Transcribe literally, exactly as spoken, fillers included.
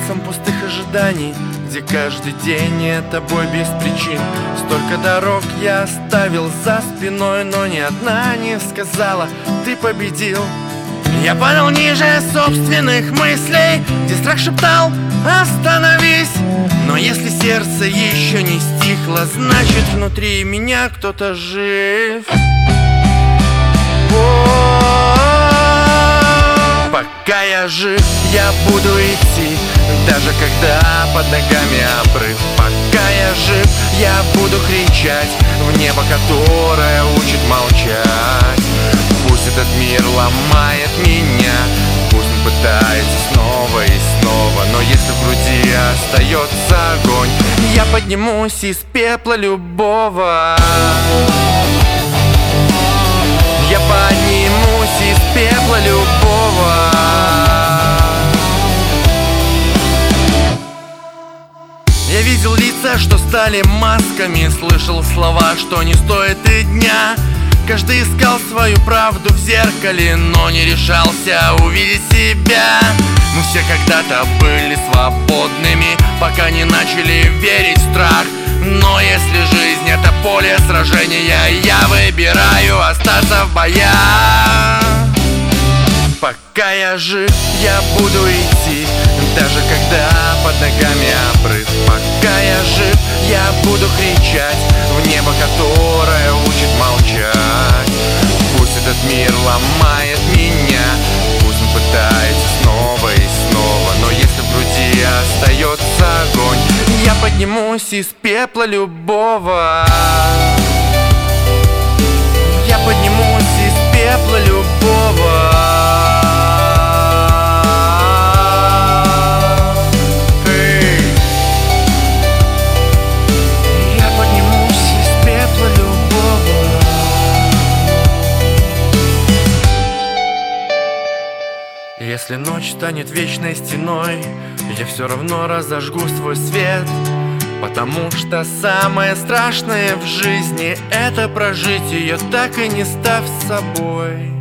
месяцем пустых ожиданий, где каждый день это бой без причин. Столько дорог я оставил за спиной, но ни одна не сказала: ты победил. Я падал ниже собственных мыслей, где страх шептал: остановись. Но если сердце еще не стихло, значит внутри меня кто-то жив. Пока я жив, я буду идти, даже когда под ногами обрыв. Пока я жив, я буду кричать в небо, которое учит молчать. Пусть этот мир ломает меня, пусть он пытается снова и снова, но если в груди остается огонь, я поднимусь из пепла любого. Я поднимусь из пепла любого. Я видел лица, что стали масками, слышал слова, что не стоит и дня. Каждый искал свою правду в зеркале, но не решался увидеть себя. Мы все когда-то были свободными, пока не начали верить в страх. Но если жизнь — это поле сражения, я выбираю остаться в боях. Пока я жив, я буду идти, даже когда под ногами обрыв. Пока я жив, я буду кричать в небо, которое учит молчать. Пусть этот мир ломает меня, пусть он пытается снова и снова, но если в груди остается огонь, я поднимусь из пепла любого. Я поднимусь из пепла любого. Если ночь станет вечной стеной, я все равно разожгу свой свет, потому что самое страшное в жизни — это прожить ее, так и не став собой.